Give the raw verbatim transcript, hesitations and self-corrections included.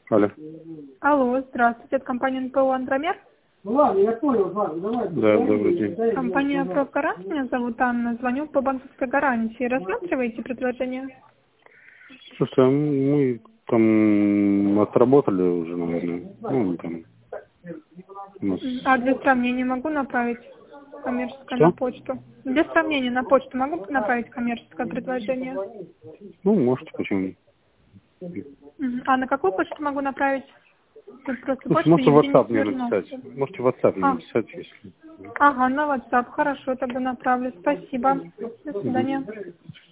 Алло. Алло, здравствуйте, это компания эн пэ о «Андромер». Ну ладно, я понял, ладно, давай. Да, добрый день. Компания «Профгарант», меня зовут Анна, звоню по банковской гарантии. Рассматриваете предложение? Слушайте, а мы там отработали уже, наверное. Ну, там. У нас... А для сравнения могу направить коммерческое Что? на почту? Для сравнения на почту могу направить коммерческое предложение? Ну, можете, почему? Мгм. А на какую почту могу направить? Тут просто Слушайте, почту можете в Евгений WhatsApp мне Смирнов. написать. Можете в WhatsApp мне А. написать, если... Ага, на WhatsApp. Хорошо, тогда направлю. Спасибо. До свидания. Мгм.